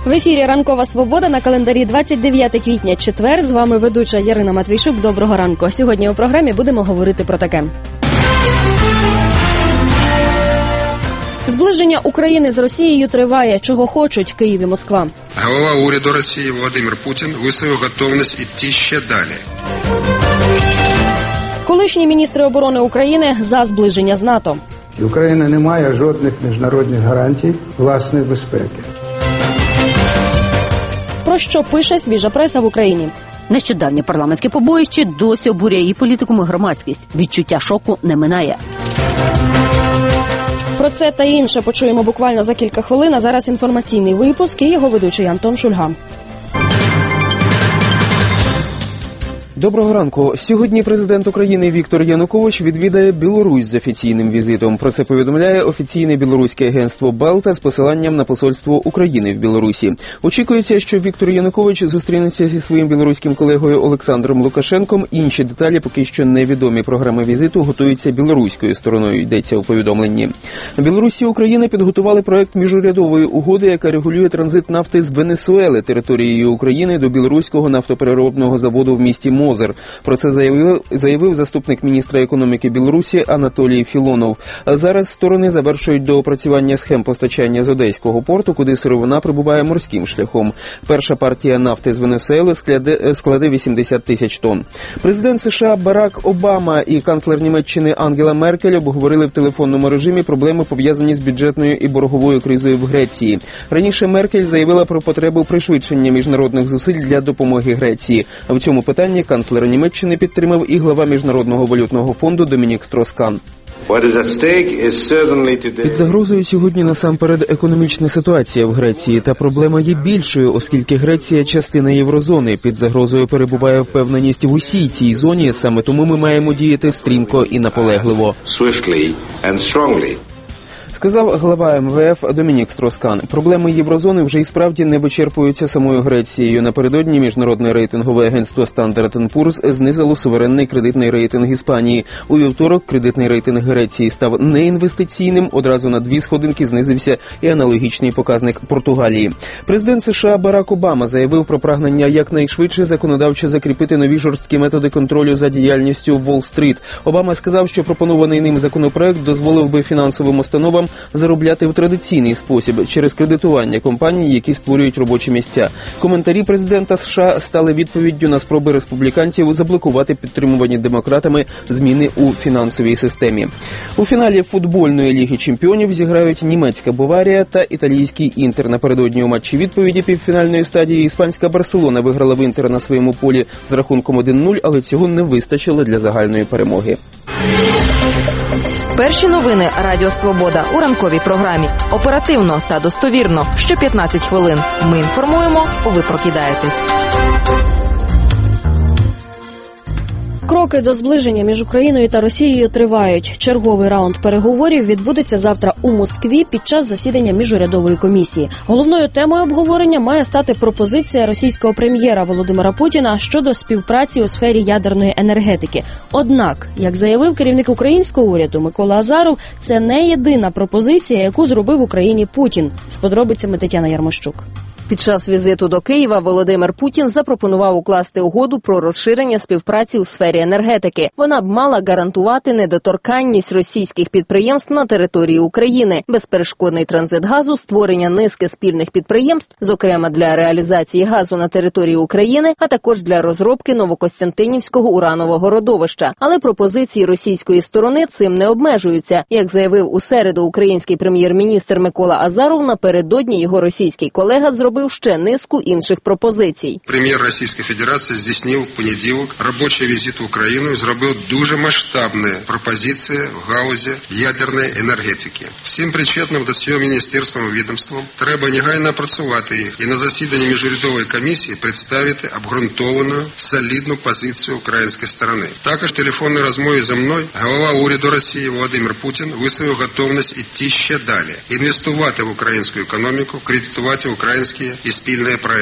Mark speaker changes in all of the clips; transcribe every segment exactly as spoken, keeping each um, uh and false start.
Speaker 1: В ефірі «Ранкова свобода» на календарі двадцять дев'яте квітня, четвер. З вами ведуча Ярина Матвійчук. Доброго ранку. Сьогодні у програмі будемо говорити про таке. Зближення України з Росією триває. Чого хочуть Київ і Москва?
Speaker 2: Голова уряду Росії Володимир Путін висловив готовність йти ще далі.
Speaker 1: Колишні міністри оборони України за зближення з НАТО.
Speaker 3: Україна не має жодних міжнародних гарантій власної безпеки.
Speaker 1: Про що пише свіжа преса в Україні?
Speaker 4: Нещодавнє парламентське побоїще досі обурює і політикум, і громадськість. Відчуття шоку не минає.
Speaker 1: Про це та інше почуємо буквально за кілька хвилин, а зараз інформаційний випуск і його ведучий Антон Шульга.
Speaker 5: Доброго ранку. Сьогодні президент України Віктор Янукович відвідає Білорусь з офіційним візитом. Про це повідомляє офіційне білоруське агентство «Балта» з посиланням на посольство України в Білорусі. Очікується, що Віктор Янукович зустрінеться зі своїм білоруським колегою Олександром Лукашенком. Інші деталі поки що невідомі. Програми візиту готуються білоруською стороною, йдеться у повідомленні. Білорусі і Україна підготували проект міжурядової угоди, яка регулює транзит нафти з Венесуели територією України до білоруського нафтопереробного заводу в місті Мозир. Про це заявив, заявив заступник міністра економіки Білорусі Анатолій Філонов. Зараз сторони завершують доопрацювання схем постачання з Одеського порту, куди сировина прибуває морським шляхом. Перша партія нафти з Венесуели складе, складе вісімдесят тисяч тонн. Президент США Барак Обама і канцлер Німеччини Ангела Меркель обговорили в телефонному режимі проблеми, пов'язані з бюджетною і борговою кризою в Греції. Раніше Меркель заявила про потребу пришвидшення міжнародних зусиль для допомоги Греції. В цьому питанні канцлера Німеччини підтримав і глава Міжнародного валютного фонду Домінік Строскан. Під загрозою сьогодні насамперед економічна ситуація в Греції, та проблема є більшою, оскільки Греція – частина єврозони. Під загрозою перебуває впевненість в усій цій зоні, саме тому ми маємо діяти стрімко і наполегливо. Сказав глава ем ве еф Домінік Строскан. Проблеми єврозони вже і справді не вичерпуються самою Грецією. Напередодні міжнародне рейтингове агентство Standard енд Пурс знизило суверенний кредитний рейтинг Іспанії. У вівторок кредитний рейтинг Греції став неінвестиційним, одразу на дві сходинки знизився і аналогічний показник Португалії. Президент США Барак Обама заявив про прагнення якнайшвидше законодавчо закріпити нові жорсткі методи контролю за діяльністю Уолл-стріт. Обама сказав, що пропонований ним законопроект дозволив би фінансовим установам заробляти в традиційний спосіб через кредитування компаній, які створюють робочі місця. Коментарі президента США стали відповіддю на спроби республіканців заблокувати підтримувані демократами зміни у фінансовій системі. У фіналі футбольної ліги чемпіонів зіграють німецька Баварія та італійський Інтер. Напередодні у матчі відповіді півфінальної стадії іспанська Барселона виграла в Інтер на своєму полі з рахунком один нуль, але цього не вистачило для загальної перемоги.
Speaker 6: Перші новини Радіо Свобода у ранковій програмі. Оперативно та достовірно. Що п'ятнадцять хвилин. Ми інформуємо, ви прокидаєтесь.
Speaker 1: Кроки до зближення між Україною та Росією тривають. Черговий раунд переговорів відбудеться завтра у Москві під час засідання міжурядової комісії. Головною темою обговорення має стати пропозиція російського прем'єра Володимира Путіна щодо співпраці у сфері ядерної енергетики. Однак, як заявив керівник українського уряду Микола Азаров, це не єдина пропозиція, яку зробив Україні Путін. З подробицями Тетяна Ярмощук.
Speaker 4: Під час візиту до Києва Володимир Путін запропонував укласти угоду про розширення співпраці у сфері енергетики. Вона б мала гарантувати недоторканність російських підприємств на території України, безперешкодний транзит газу, створення низки спільних підприємств, зокрема для реалізації газу на території України, а також для розробки Новокостянтинівського уранового родовища. Але пропозиції російської сторони цим не обмежуються. Як заявив у середу український прем'єр-міністр Микола Азаров, напередодні його російський колега зробив ще низку інших пропозицій.
Speaker 2: Прем'єр Російської Федерації здійснив в понеділок робочий візит в Україну і зробив дуже масштабні пропозиції в галузі ядерної енергетики. Всім причетним до цього міністерствам і відомствам треба негайно опрацювати їх і на засіданні міжурядової комісії представити обґрунтовану, солідну позицію української сторони. Також в телефонній розмові зі мною голова уряду Росії Володимир Путін висловив готовність йти ще далі, інвестувати в українську економіку, кредитувати українські і спільні проекти.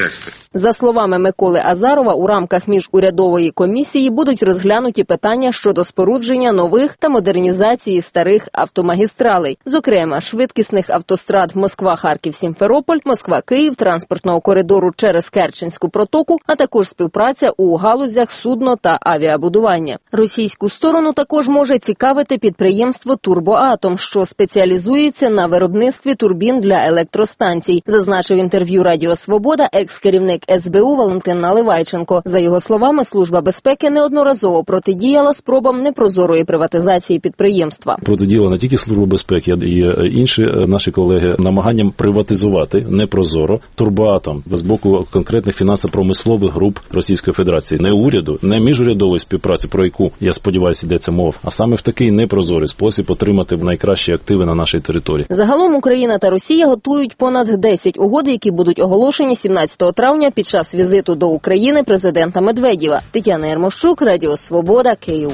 Speaker 4: За словами Миколи Азарова, у рамках міжурядової комісії будуть розглянуті питання щодо спорудження нових та модернізації старих автомагістралей, зокрема швидкісних автострад Москва-Харків-Сімферополь, Москва-Київ, транспортного коридору через Керченську протоку, а також співпраця у галузях судно- та авіабудування. Російську сторону також може цікавити підприємство «Турбоатом», що спеціалізується на виробництві турбін для електростанцій, зазначив інтерв'ю Радіо Свобода екс-керівник ес бе у Валентин Наливайченко. За його словами, Служба безпеки неодноразово протидіяла спробам непрозорої приватизації підприємства.
Speaker 7: Протидіяла не тільки Служба безпеки, а й інші наші колеги намаганням приватизувати непрозоро «Турбоатом» з боку конкретних фінансово-промислових груп Російської Федерації. Не уряду, не міжурядової співпраці, про яку, я сподіваюся, йдеться мова, а саме в такий непрозорий спосіб отримати найкращі активи на нашій території.
Speaker 4: Загалом Україна та Росія готують понад десять угод, які будуть оголошені сімнадцятого травня під час візиту до України президента Медведєва. Тетяна Єрмощук, Радіо Свобода, Київ.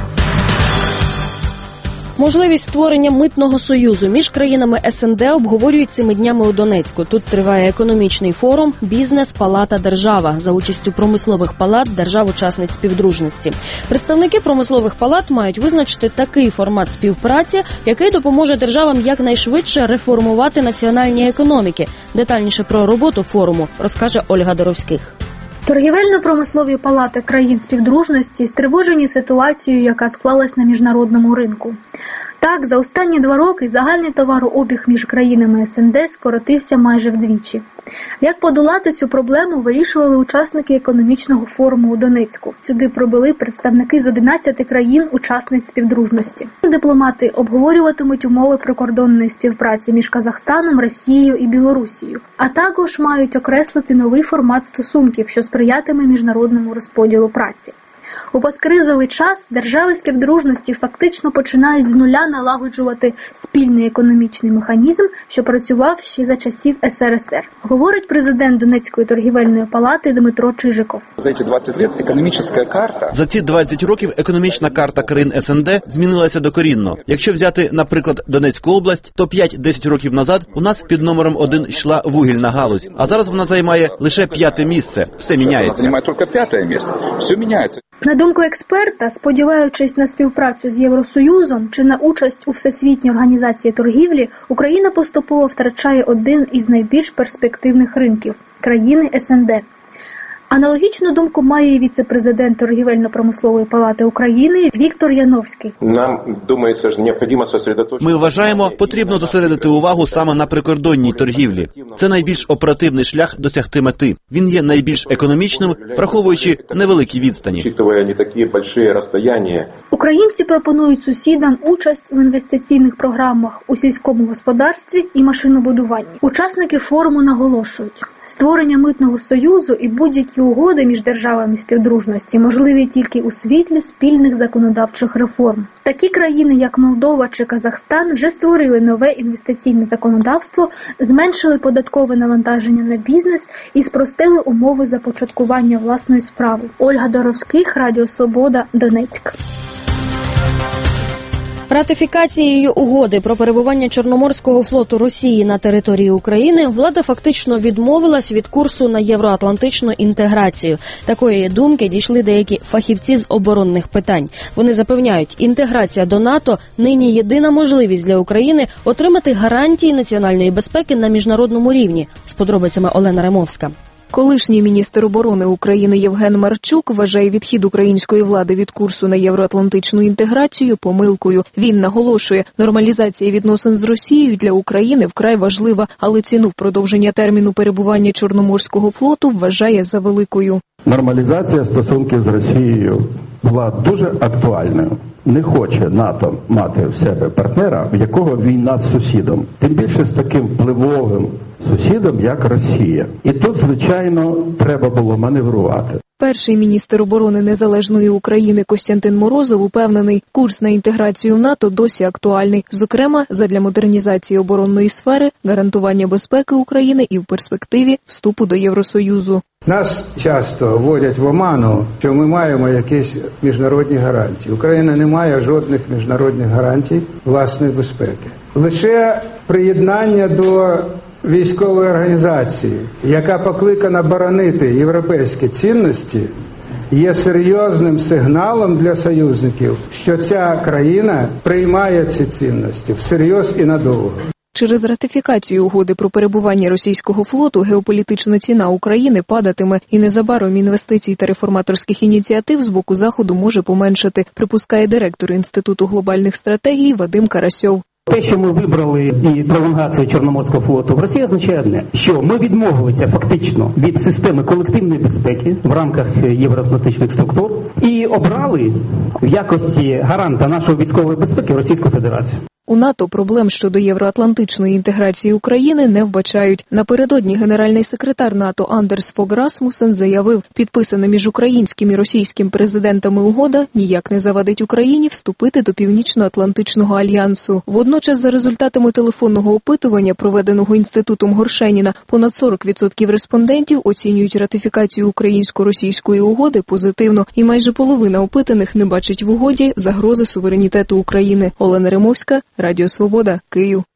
Speaker 1: Можливість створення митного союзу між країнами ес ен де обговорюють цими днями у Донецьку. Тут триває економічний форум «Бізнес, палата, держава» за участю промислових палат держав-учасниць співдружності. Представники промислових палат мають визначити такий формат співпраці, який допоможе державам якнайшвидше реформувати національні економіки. Детальніше про роботу форуму розкаже Ольга Доровських.
Speaker 8: Торгівельно-промислові палати країн співдружності стривожені ситуацією, яка склалась на міжнародному ринку. Так, за останні два роки загальний товарообіг між країнами ес ен де скоротився майже вдвічі. Як подолати цю проблему, вирішували учасники економічного форуму у Донецьку. Сюди прибули представники з одинадцяти країн-учасниць співдружності. Дипломати обговорюватимуть умови прикордонної співпраці між Казахстаном, Росією і Білорусією, а також мають окреслити новий формат стосунків, що сприятиме міжнародному розподілу праці. У посткризовий час держави співдружності фактично починають з нуля налагоджувати спільний економічний механізм, що працював ще за часів ес ер ес ер, говорить президент Донецької торгівельної палати Дмитро Чижиков.
Speaker 9: За ці двадцять років економічна карта
Speaker 10: За ці двадцять років економічна карта країн ес ен де змінилася докорінно. Якщо взяти, наприклад, Донецьку область, то п'ять-десять років назад у нас під номером один йшла вугільна галузь, а зараз вона займає лише п'яте місце. Все міняється.
Speaker 9: Вона займає тільки п'яте місце. Все міняється.
Speaker 8: На думку експерта, сподіваючись на співпрацю з Євросоюзом чи на участь у Всесвітній організації торгівлі, Україна поступово втрачає один із найбільш перспективних ринків – країни ес ен де. Аналогічну думку має і віце-президент Торгівельно-промислової палати України Віктор Яновський.
Speaker 11: Нам, думається, ж необхідно сосредоточити.
Speaker 10: Ми вважаємо, потрібно зосередити увагу саме на прикордонній торгівлі. Це найбільш оперативний шлях досягти мети. Він є найбільш економічним, враховуючи невеликі відстані.
Speaker 8: Українці пропонують сусідам участь в інвестиційних програмах у сільському господарстві і машинобудуванні. Учасники форуму наголошують, створення митного союзу і будь-які угоди між державами співдружності можливі тільки у світлі спільних законодавчих реформ. Такі країни, як Молдова чи Казахстан, вже створили нове інвестиційне законодавство, зменшили податкове навантаження на бізнес і спростили умови започаткування власної справи. Ольга Доровських, Радіо Свобода, Донецьк.
Speaker 1: Ратифікацією угоди про перебування Чорноморського флоту Росії на території України влада фактично відмовилась від курсу на євроатлантичну інтеграцію. Такої думки дійшли деякі фахівці з оборонних питань. Вони запевняють, інтеграція до НАТО нині єдина можливість для України отримати гарантії національної безпеки на міжнародному рівні. З подробицями Олена Ремовська.
Speaker 12: Колишній міністр оборони України Євген Марчук вважає відхід української влади від курсу на євроатлантичну інтеграцію помилкою. Він наголошує, нормалізація відносин з Росією для України вкрай важлива, але ціну впродовження терміну перебування Чорноморського флоту вважає за великою.
Speaker 13: Нормалізація стосунків з Росією була дуже актуальною. Не хоче НАТО мати в себе партнера, в якого війна з сусідом. Тим більше з таким впливовим сусідом, як Росія. І тут, звичайно, треба було маневрувати.
Speaker 12: Перший міністр оборони незалежної України Костянтин Морозов упевнений, курс на інтеграцію в НАТО досі актуальний. Зокрема, задля модернізації оборонної сфери, гарантування безпеки України і в перспективі вступу до Євросоюзу.
Speaker 3: Нас часто вводять в оману, що ми маємо якісь міжнародні гарантії. Україна не має жодних міжнародних гарантій власної безпеки. Лише приєднання до військової організації, яка покликана боронити європейські цінності, є серйозним сигналом для союзників, що ця країна приймає ці цінності всерйоз і надовго.
Speaker 12: Через ратифікацію угоди про перебування російського флоту геополітична ціна України падатиме, і незабаром інвестицій та реформаторських ініціатив з боку Заходу може поменшати, припускає директор Інституту глобальних стратегій Вадим Карасьов.
Speaker 14: Те, що ми вибрали і пролонгацію Чорноморського флоту в Росії, означає одне, що ми відмовилися фактично від системи колективної безпеки в рамках євроатлантичних структур і обрали в якості гаранта нашої військової безпеки Російську Федерацію.
Speaker 12: У НАТО проблем щодо євроатлантичної інтеграції України не вбачають. Напередодні генеральний секретар НАТО Андерс Фог Расмусен заявив, підписана між українським і російським президентами угода ніяк не завадить Україні вступити до Північно-Атлантичного альянсу. Водночас, за результатами телефонного опитування, проведеного Інститутом Горшеніна, понад сорок відсотків респондентів оцінюють ратифікацію українсько-російської угоди позитивно, і майже половина опитаних не бачить в угоді загрози суверенітету України. Олена Римовська, Радіо Свобода, Київ.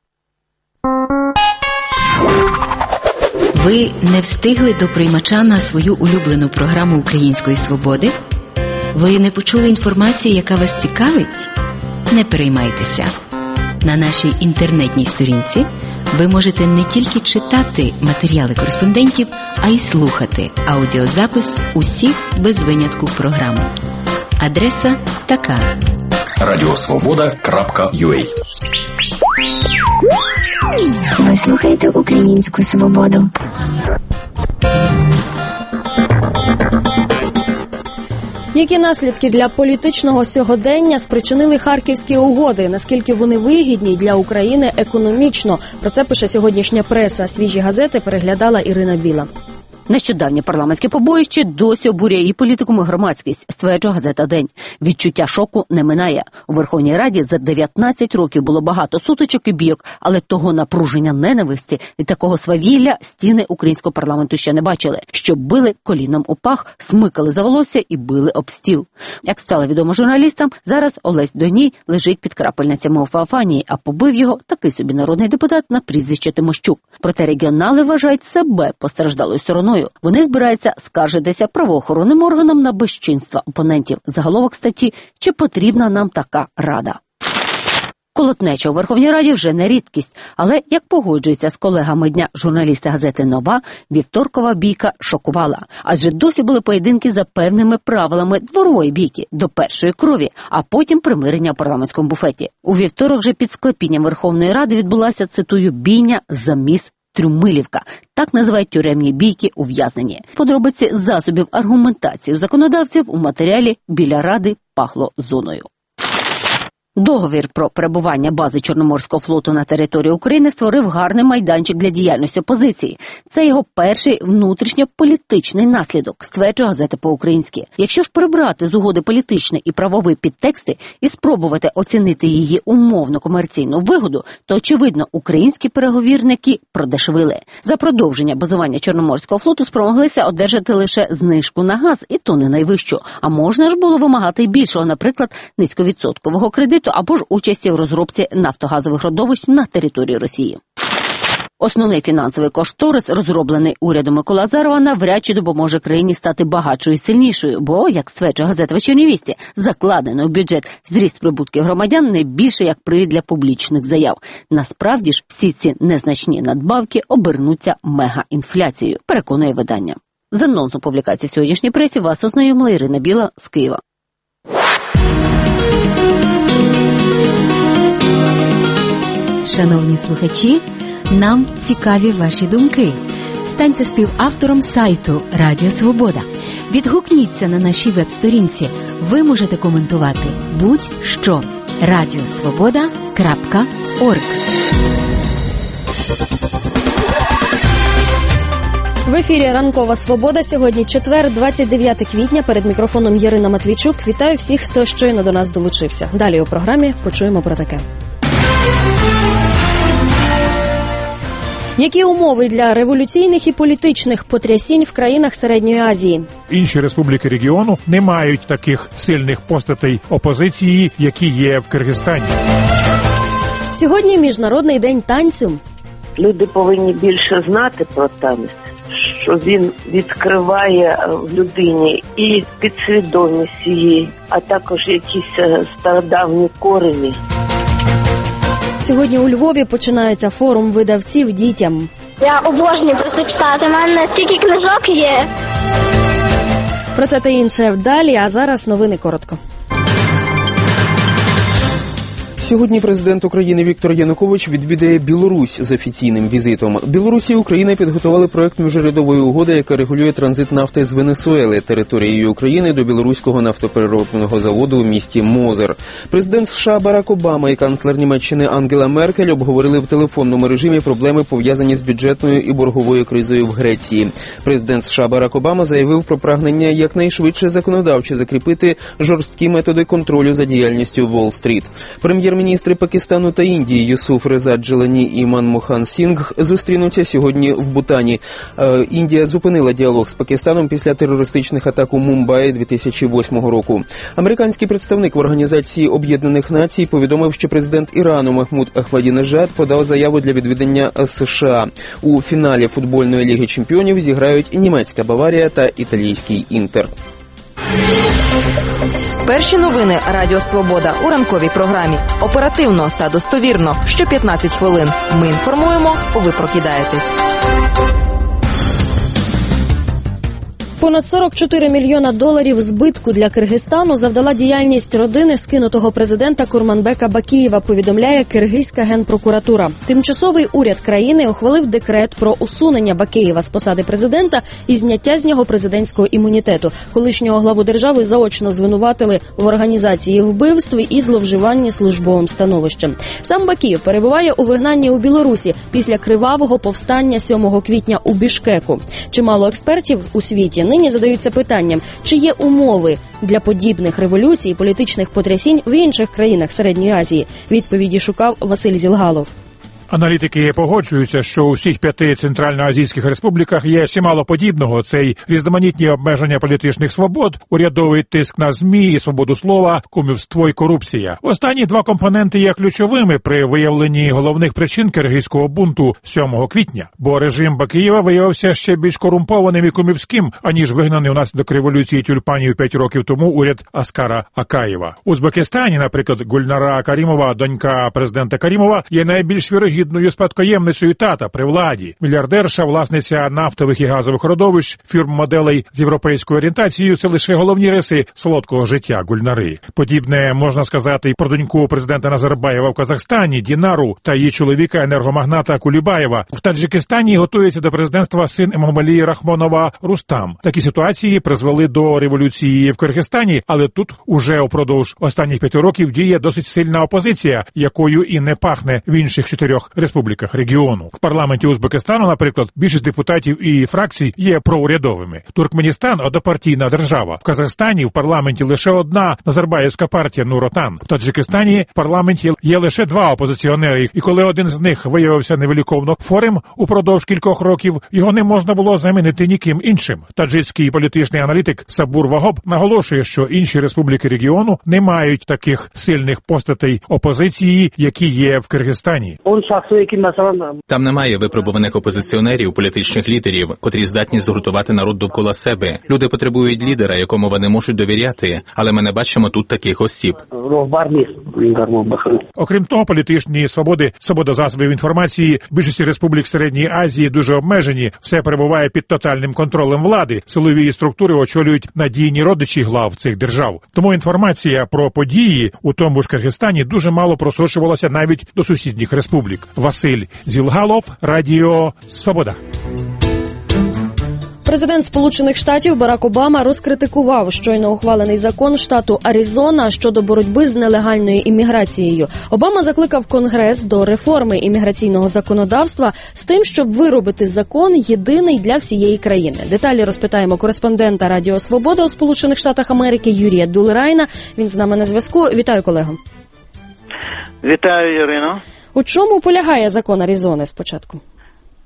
Speaker 15: Ви не встигли до приймача на свою улюблену програму Української Свободи? Ви не почули інформації, яка вас цікавить? Не переймайтеся. На нашій інтернетній сторінці ви можете не тільки читати матеріали кореспондентів, а й слухати аудіозапис усіх без винятку програм. Адреса така:
Speaker 16: радіосвобода крапка ю а.
Speaker 17: Ви слухаєте Українську Свободу.
Speaker 1: Які наслідки для політичного сьогодення спричинили Харківські угоди? Наскільки вони вигідні для України економічно? Про це пише сьогоднішня преса. Свіжі газети переглядала Ірина Біла.
Speaker 18: Нещодавнє парламентське побоїще досі обурює і політикум, і громадськість, стверджує газета «День». Відчуття шоку не минає. У Верховній Раді за дев'ятнадцять років було багато сутичок і бійок, але того напруження ненависті і такого свавілля стіни українського парламенту ще не бачили. Щоб били коліном у пах, смикали за волосся і били об стіл. Як стало відомо журналістам, зараз Олесь Доній лежить під крапельницями у Феофанії, а побив його такий собі народний депутат на прізвище Тимощук. Проте регіонали вважають себе постраждалою стороною. Вони збираються скаржитися правоохоронним органам на безчинства опонентів. Заголовок статті «Чи потрібна нам така рада?». Колотнеча у Верховній Раді вже не рідкість, але, як погоджуються з колегами дня журналісти газети «Нова», вівторкова бійка шокувала. Адже досі були поєдинки за певними правилами дворової бійки до першої крові, а потім примирення у парламентському буфеті. У вівторок же під склепінням Верховної Ради відбулася, цитую, «бійня за міс Трюмилівка». Так називають тюремні бійки ув'язнені. Подробиці засобів аргументації у законодавців у матеріалі «Біля Ради пахло зоною». Договір про перебування бази Чорноморського флоту на території України створив гарний майданчик для діяльності опозиції. Це його перший внутрішньополітичний наслідок, стверджує газета «По-українськи». Якщо ж прибрати з угоди політичний і правовий підтексти і спробувати оцінити її умовно-комерційну вигоду, то, очевидно, українські переговірники продешевили. За продовження базування Чорноморського флоту спромоглися одержати лише знижку на газ, і то не найвищу. А можна ж було вимагати й більшого, наприклад, низьковідсоткового кредиту, або ж участі в розробці нафтогазових родовищ на території Росії. Основний фінансовий кошторис, розроблений урядом Миколи Азарова, навряд чи допоможе країні стати багатшою і сильнішою, бо, як стверджує газета «Вечірній вісті», закладено в бюджет зріст прибутків громадян не більше як привід для публічних заяв. Насправді ж всі ці незначні надбавки обернуться мегаінфляцією, переконує видання. З анонсом публікації в сьогоднішній пресі вас ознайомила Ірина Біла з Києва.
Speaker 15: Шановні слухачі, нам цікаві ваші думки. Станьте співавтором сайту Радіо Свобода. Відгукніться на нашій веб-сторінці. Ви можете коментувати будь-що. радіосвобода крапка орг.
Speaker 1: В ефірі «Ранкова Свобода». Сьогодні четвер, двадцять дев'яте квітня. Перед мікрофоном Ярина Матвійчук. Вітаю всіх, хто щойно до нас долучився. Далі у програмі почуємо про таке. Які умови для революційних і політичних потрясінь в країнах Середньої Азії?
Speaker 19: Інші республіки регіону не мають таких сильних постатей опозиції, які є в Киргизстані.
Speaker 1: Сьогодні Міжнародний день танцю.
Speaker 20: Люди повинні більше знати про танець, що він відкриває в людині і підсвідомість її, а також якісь стародавні корені.
Speaker 1: Сьогодні у Львові починається форум видавців дітям.
Speaker 21: Я обожнюю просто читати, у мене стільки книжок є.
Speaker 1: Про це та інше далі, а зараз новини коротко.
Speaker 5: Сьогодні президент України Віктор Янукович відвідає Білорусь з офіційним візитом. Білорусі і Україна підготували проект міжурядової угоди, яка регулює транзит нафти з Венесуели територією України до білоруського нафтопереробного заводу у місті Мозер. Президент США Барак Обама і канцлер Німеччини Ангела Меркель обговорили в телефонному режимі проблеми, пов'язані з бюджетною і борговою кризою в Греції. Президент США Барак Обама заявив про прагнення якнайшвидше законодавчо закріпити жорсткі методи контролю за діяльністю Уолл-стріт. Прем'єр Міністри Пакистану та Індії Юсуф Реза Джелані і Манмохан Сінгх зустрінуться сьогодні в Бутані. Е, Індія зупинила діалог з Пакистаном після терористичних атак у Мумбаї дві тисячі восьмого року. Американський представник в Організації Об'єднаних Націй повідомив, що президент Ірану Махмуд Ахмадінежад подав заяву для відвідання США. У фіналі футбольної ліги чемпіонів зіграють німецька Баварія та італійський Інтер.
Speaker 6: Перші новини Радіо Свобода у ранковій програмі. Оперативно та достовірно. Що п'ятнадцять хвилин. Ми інформуємо, ви прокидаєтесь.
Speaker 1: Понад сорок чотири мільйона доларів збитку для Киргизстану завдала діяльність родини скинутого президента Курманбека Бакієва, повідомляє киргизька генпрокуратура. Тимчасовий уряд країни ухвалив декрет про усунення Бакієва з посади президента і зняття з нього президентського імунітету. Колишнього главу держави заочно звинуватили в організації вбивств і зловживанні службовим становищем. Сам Бакієв перебуває у вигнанні у Білорусі після кривавого повстання сьомого квітня у Бішкеку. Чимало експертів у світі нині задаються питанням, чи є умови для подібних революцій і політичних потрясінь в інших країнах Середньої Азії. Відповіді шукав Василь Зілгалов.
Speaker 19: Аналітики погоджуються, що у всіх п'яти центральноазійських республіках є чимало подібного. Це й різноманітні обмеження політичних свобод, урядовий тиск на ЗМІ і свободу слова, кумівство і корупція. Останні два компоненти є ключовими при виявленні головних причин киргизького бунту сьомого квітня. Бо режим Бакієва виявився ще більш корумпованим і кумівським, аніж вигнаний унаслідок революції тюльпанів п'ять років тому уряд Аскара Акаєва. У Узбекистані, наприклад, Гульнара Карімова, донька президента Карімова, є найбільш вірогідною гідною спадкоємницею тата при владі. Мільярдерша, власниця нафтових і газових родовищ, фірм моделей з європейською орієнтацією – це лише головні риси солодкого життя Гульнари. Подібне можна сказати і про доньку президента Назарбаєва в Казахстані, Дінару, та її чоловіка, енергомагната Кулібаєва. В Таджикистані готується до президентства син Емомалі Рахмонова Рустам. Такі ситуації призвели до революції в Киргизстані, але тут уже упродовж останніх п'яти років діє досить сильна опозиція, якою і не пахне в інших чотирьох республіках регіону. В парламенті Узбекистану, наприклад, більшість депутатів і фракцій є проурядовими. Туркменістан – однопартійна держава. В Казахстані в парламенті лише одна назарбаєвська партія Нур-Отан. В Таджикистані в парламенті є лише два опозиціонери, і коли один з них виявився невиліковно хворим упродовж кількох років, його не можна було замінити ніким іншим. Таджикський політичний аналітик Сабур Вагоб наголошує, що інші республіки регіону не мають таких сильних постатей опозиції, які є в Киргизстані.
Speaker 22: Там немає випробуваних опозиціонерів, політичних лідерів, котрі здатні згуртувати народ довкола себе. Люди потребують лідера, якому вони можуть довіряти, але ми не бачимо тут таких осіб.
Speaker 19: Окрім того, політичні свободи, свобода засобів інформації в більшості республік Середньої Азії дуже обмежені. Все перебуває під тотальним контролем влади. Силові структури очолюють надійні родичі глав цих держав. Тому інформація про події у тому ж Киргизстані дуже мало просочувалася навіть до сусідніх республік. Василь Зілгалов, Радіо Свобода.
Speaker 1: Президент Сполучених Штатів Барак Обама розкритикував щойно ухвалений закон штату Аризона щодо боротьби з нелегальною імміграцією. Обама закликав Конгрес до реформи імміграційного законодавства з тим, щоб виробити закон єдиний для всієї країни. Деталі розпитаємо кореспондента Радіо Свобода у Сполучених Штатах Америки Юрія Дулерайна. Він з нами на зв'язку. Вітаю, колего.
Speaker 23: Вітаю, Ірино.
Speaker 1: У чому полягає закон Аризони спочатку?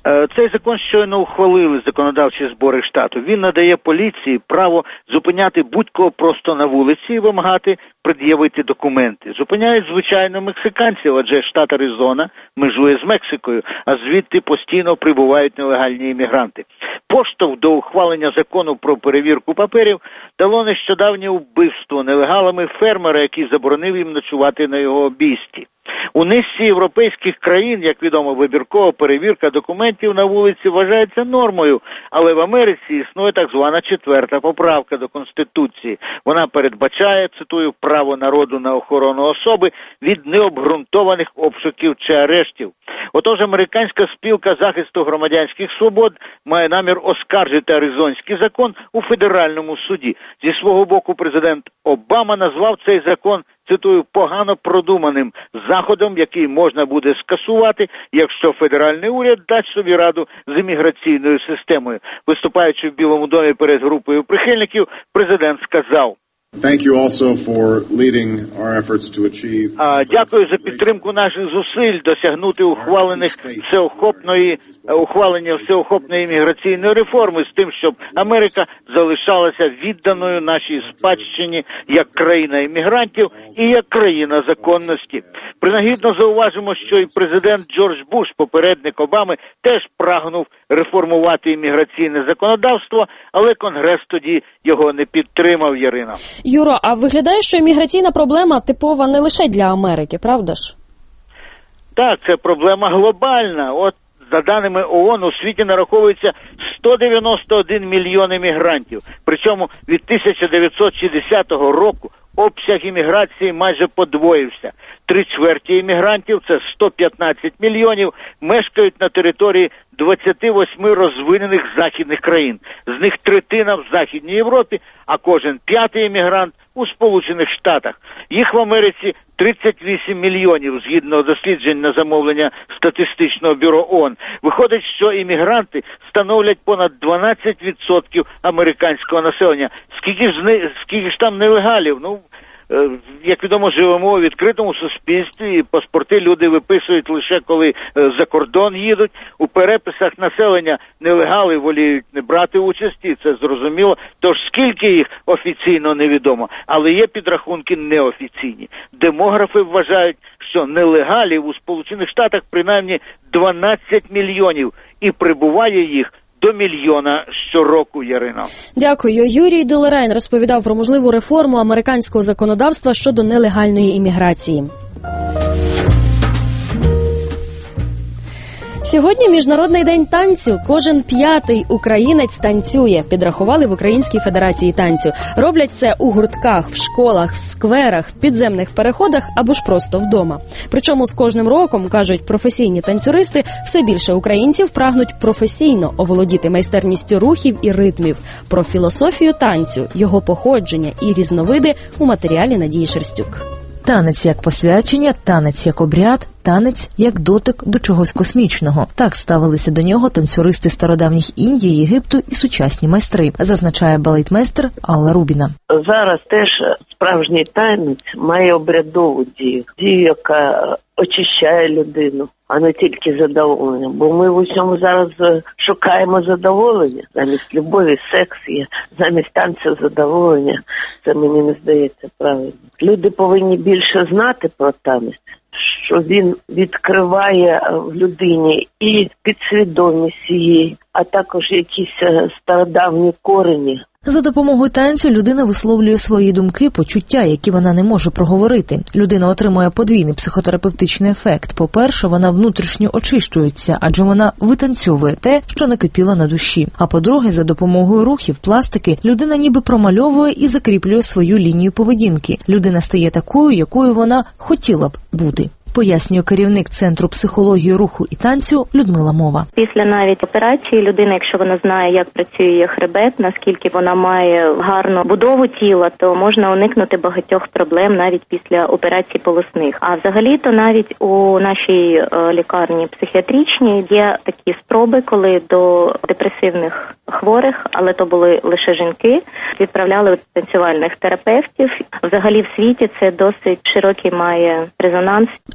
Speaker 2: Цей закон щойно ухвалили законодавчі збори штату. Він надає поліції право зупиняти будь-кого просто на вулиці і вимагати пред'явити документи. Зупиняють, звичайно, мексиканців, адже штат Аризона межує з Мексикою, а звідти постійно прибувають нелегальні іммігранти. Поштовх до ухвалення закону про перевірку паперів дало нещодавнє вбивство нелегалами фермера, який заборонив їм ночувати на його обійсті. У низці європейських країн, як відомо, вибіркова перевірка документів на вулиці вважається нормою, але в Америці існує так звана четверта поправка до Конституції. Вона передбачає, цитую, право народу на охорону особи від необґрунтованих обшуків чи арештів. Отож, американська спілка захисту громадянських свобод має намір оскаржити аризонський закон у федеральному суді. Зі свого боку президент Обама назвав цей закон, цитую, погано продуманим заходом, який можна буде скасувати, якщо федеральний уряд дасть собі раду з імміграційною системою. Виступаючи в Білому домі перед групою прихильників, президент сказав:
Speaker 7: Thank you also for leading our efforts to achieve.
Speaker 2: А, дякую за підтримку наших зусиль досягнути ухвалених всеохопної ухвалення всеохопної імміграційної реформи з тим, щоб Америка залишалася відданою нашій спадщині як країна іммігрантів і як країна законності. Принагідно зауважимо, що і президент Джордж Буш, попередник Обами, теж прагнув реформувати імміграційне законодавство, але Конгрес тоді його не підтримав, Ярина.
Speaker 1: Юро, а виглядає, що імміграційна проблема типова не лише для Америки, правда ж?
Speaker 2: Так, це проблема глобальна. От, за даними ООН, у світі нараховується сто дев'яносто один мільйон іммігрантів. Причому від тисяча дев'ятсот шістдесятого року обсяг імміграції майже подвоївся. Три чверті іммігрантів, це сто п'ятнадцять мільйонів, мешкають на території двадцяти восьми розвинених західних країн. З них третина в Західній Європі, а кожен п'ятий іммігрант у Сполучених Штатах. Їх в Америці тридцять вісім мільйонів, згідно досліджень на замовлення статистичного бюро ООН. Виходить, що іммігранти становлять понад дванадцять відсотків американського населення. Скільки ж, скільки ж там нелегалів? Ну, як відомо, живемо у відкритому суспільстві, і паспорти люди виписують лише коли за кордон їдуть. У переписах населення нелегали воліють не брати участі, це зрозуміло. Тож скільки їх офіційно невідомо, але є підрахунки неофіційні. Демографи вважають, що нелегалів у Сполучених Штатах принаймні дванадцять мільйонів, і прибуває їх до мільйона щороку, Ярина.
Speaker 1: Дякую. Юрій Долерейн розповідав про можливу реформу американського законодавства щодо нелегальної імміграції. Сьогодні Міжнародний день танцю. Кожен п'ятий українець танцює, підрахували в Українській федерації танцю. Роблять це у гуртках, в школах, в скверах, в підземних переходах або ж просто вдома. Причому з кожним роком, кажуть професійні танцюристи, все більше українців прагнуть професійно оволодіти майстерністю рухів і ритмів. Про філософію танцю, його походження і різновиди у матеріалі Надії Шерстюк.
Speaker 6: Танець як посвячення, танець як обряд, танець як дотик до чогось космічного. Так ставилися до нього танцюристи стародавніх Індії, Єгипту і сучасні майстри, зазначає балетмейстер Алла Рубіна.
Speaker 20: Зараз теж справжній танець має обрядову дію, дію, яка очищає людину, а не тільки задоволення. Бо ми в усьому зараз шукаємо задоволення. Замість любові секс є, замість танцю задоволення. Це мені не здається правильно. Люди повинні більше знати про танець, що він відкриває в людині і підсвідомість її, а також якісь стародавні корені.
Speaker 6: За допомогою танцю людина висловлює свої думки, почуття, які вона не може проговорити. Людина отримує подвійний психотерапевтичний ефект. По-перше, вона внутрішньо очищується, адже вона витанцьовує те, що накипіло на душі. А по-друге, за допомогою рухів, пластики, людина ніби промальовує і закріплює свою лінію поведінки. Людина стає такою, якою вона хотіла б бути. Пояснює керівник Центру психології руху і танцю Людмила Мова.
Speaker 23: Після навіть операції людина, якщо вона знає, як працює її хребет, наскільки вона має гарну будову тіла, то можна уникнути багатьох проблем навіть після операцій полосних. А взагалі-то навіть у нашій лікарні психіатричній є такі спроби, коли до депресивних хворих, але то були лише жінки, відправляли танцювальних терапевтів. Взагалі в світі це досить широкий має резонанс.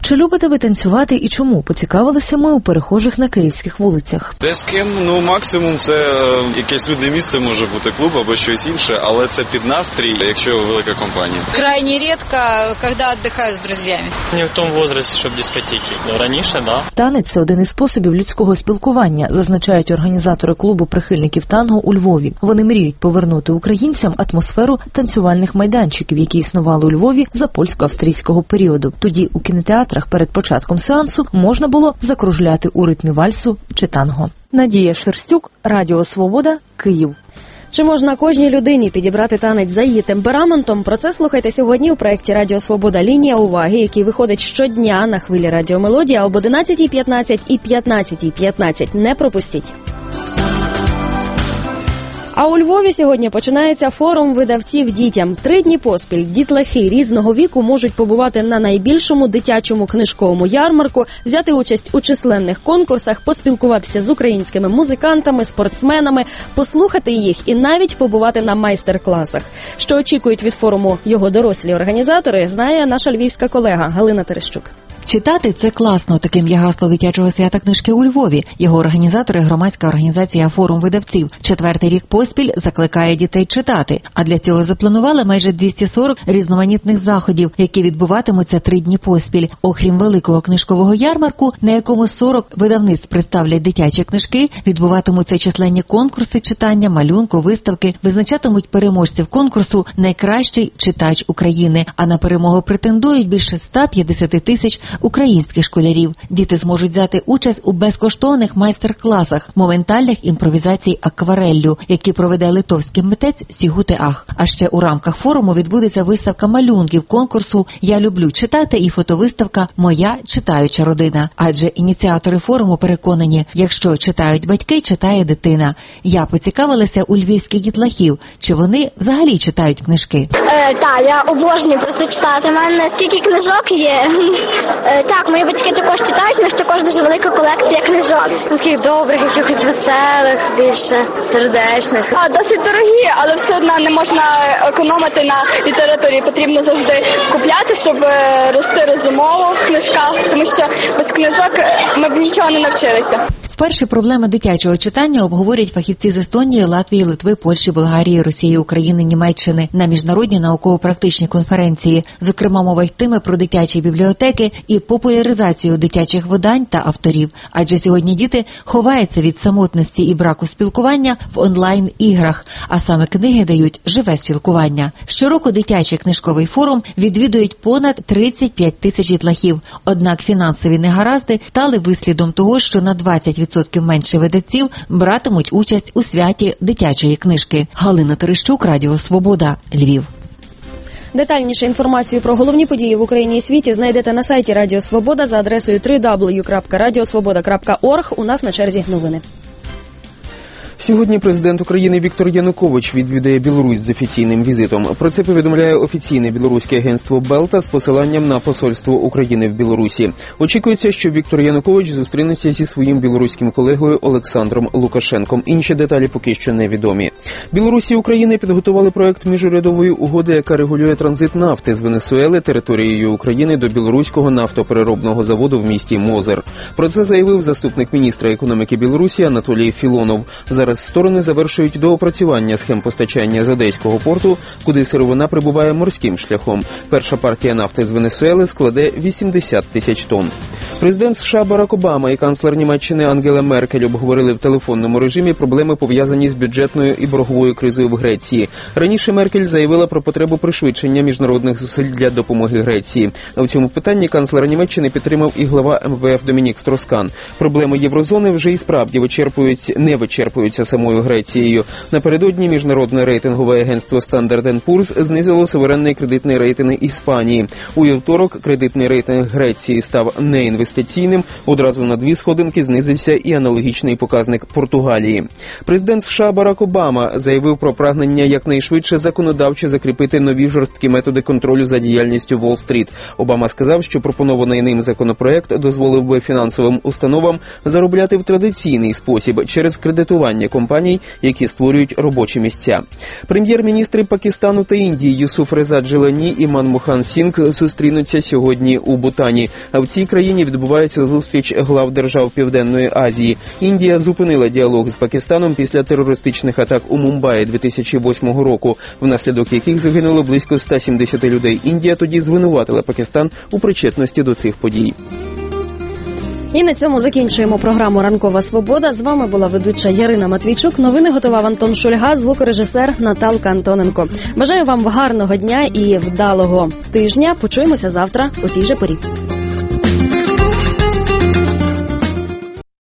Speaker 6: Чи любите ви танцювати і чому? Поцікавилися ми у перехожих на київських вулицях.
Speaker 4: Де з ким? Ну, максимум це е, якесь людне місце, може бути клуб або щось інше, але це під настрій, якщо велика компанія.
Speaker 9: Крайне рідко, коли відпочиваю з друзями.
Speaker 11: Не в тому віці, щоб дискотеки. Ну, раніше, да.
Speaker 6: Танець – це один із способів людського спілкування, зазначають організатори клубу прихильників танго у Львові. Вони мріють повернути українцям атмосферу танцювальних майданчиків, які існували у Львові за польсько-австрійського періоду. Тоді у кінотеатрах перед початком сеансу можна було закружляти у ритмі вальсу чи танго. Надія Шерстюк, Радіо Свобода, Київ.
Speaker 1: Чи можна кожній людині підібрати танець за її темпераментом? Про це слухайте сьогодні у проєкті «Радіо Свобода. Лінія уваги», який виходить щодня на хвилі Радіомелодія об одинадцятій п'ятнадцять і п'ятнадцятій п'ятнадцять. Не пропустіть. А у Львові сьогодні починається форум видавців дітям. Три дні поспіль дітлахи різного віку можуть побувати на найбільшому дитячому книжковому ярмарку, взяти участь у численних конкурсах, поспілкуватися з українськими музикантами, спортсменами, послухати їх і навіть побувати на майстер-класах. Що очікують від форуму його дорослі організатори, знає наша львівська колега Галина Терещук.
Speaker 24: Читати – це класно. Таким є гасло дитячого свята книжки у Львові. Його організатори – громадська організація «Форум видавців». Четвертий рік поспіль закликає дітей читати. А для цього запланували майже двісті сорок різноманітних заходів, які відбуватимуться три дні поспіль. Окрім великого книжкового ярмарку, на якому сорок видавництв представлять дитячі книжки, відбуватимуться численні конкурси читання, малюнку, виставки, визначатимуть переможців конкурсу «Найкращий читач України». А на перемогу претендують більше ста п'ятдесят тисяч українських школярів. Діти зможуть взяти участь у безкоштовних майстер-класах моментальних імпровізацій аквареллю, які проведе литовський митець Сігути Ах. А ще у рамках форуму відбудеться виставка малюнків конкурсу «Я люблю читати» і фотовиставка «Моя читаюча родина». Адже ініціатори форуму переконані, якщо читають батьки, читає дитина. Я поцікавилася у львівських дітлахів, чи вони взагалі читають книжки.
Speaker 21: Е, так, я обожнюю просто читати. У мене скільки книжок є. Е, так, мої батьки також читають, у нас також дуже велика колекція книжок. Таких добрих, якихось веселих, більше сердечних.
Speaker 25: А, досить дорогі, але все одно не можна економити на літературі. Потрібно завжди купляти, щоб рости розумово в книжках, тому що без книжок ми б нічого не навчилися.
Speaker 24: Вперше проблеми дитячого читання обговорять фахівці з Естонії, Латвії, Литви, Польщі, Болгарії, Росії, України, Німеччини на міжнародній науково-практичній конференції. Зокрема, мова йтиме про дитячі бібліотеки і популяризацію дитячих видань та авторів. Адже сьогодні діти ховаються від самотності і браку спілкування в онлайн-іграх, а саме книги дають живе спілкування. Щороку дитячий книжковий форум відвідують понад тридцять п'ять тисяч дітлахів. Однак фінансові негаразди стали вислідом того, що на двадцять відсотків менше видавців братимуть участь у святі дитячої книжки. Галина Терещук, Радіо Свобода, Львів.
Speaker 1: Детальніше інформацію про головні події в Україні і світі знайдете на сайті Радіо Свобода за адресою дабл ю дабл ю дабл ю крапка радіосвобода крапка орг. У нас на черзі новини.
Speaker 5: Сьогодні президент України Віктор Янукович відвідає Білорусь з офіційним візитом. Про це повідомляє офіційне білоруське агентство Белта з посиланням на посольство України в Білорусі. Очікується, що Віктор Янукович зустрінеться зі своїм білоруським колегою Олександром Лукашенком. Інші деталі поки що невідомі. Білорусь і Україна підготували проект міжурядової угоди, яка регулює транзит нафти з Венесуели територією України до білоруського нафтопереробного заводу в місті Мозир. Про це заявив заступник міністра економіки Білорусі Анатолій Філонов. Зараз сторони завершують доопрацювання схем постачання з Одеського порту, куди сировина прибуває морським шляхом. Перша партія нафти з Венесуели складе вісімдесят тисяч тонн. Президент США Барак Обама і канцлер Німеччини Ангела Меркель обговорили в телефонному режимі проблеми, пов'язані з бюджетною і борговою кризою в Греції. Раніше Меркель заявила про потребу пришвидшення міжнародних зусиль для допомоги Греції. У цьому питанні канцлера Німеччини підтримав і глава ем ве еф Домінік Строскан. Проблеми єврозони вже і справді вичерпуються, не вичерпуються самою Грецією. Напередодні міжнародне рейтингове агентство Standard енд Пурс знизило суверенний кредитний рейтинг Іспанії. У вівторок кредитний рейтинг Греції став неінвестиційним, одразу на дві сходинки знизився і аналогічний показник Португалії. Президент США Барак Обама заявив про прагнення якнайшвидше законодавчо закріпити нові жорсткі методи контролю за діяльністю Уолл-стріт. Обама сказав, що пропонований ним законопроект дозволив би фінансовим установам заробляти в традиційний спосіб через кредитування компаній, які створюють робочі місця. Прем'єр-міністри Пакистану та Індії Юсуф Реза Джилані і Манмохан Сінг зустрінуться сьогодні у Бутані. А в цій країні відбувається зустріч глав держав Південної Азії. Індія зупинила діалог з Пакистаном після терористичних атак у Мумбаї дві тисячі восьмого року, внаслідок яких загинуло близько ста сімдесяти людей. Індія тоді звинуватила Пакистан у причетності до цих подій.
Speaker 1: І на цьому закінчуємо програму «Ранкова свобода». З вами була ведуча Ярина Матвійчук. Новини готував Антон Шульга, звукорежисер Наталка Антоненко. Бажаю вам гарного дня і вдалого тижня. Почуємося завтра у цій же порі.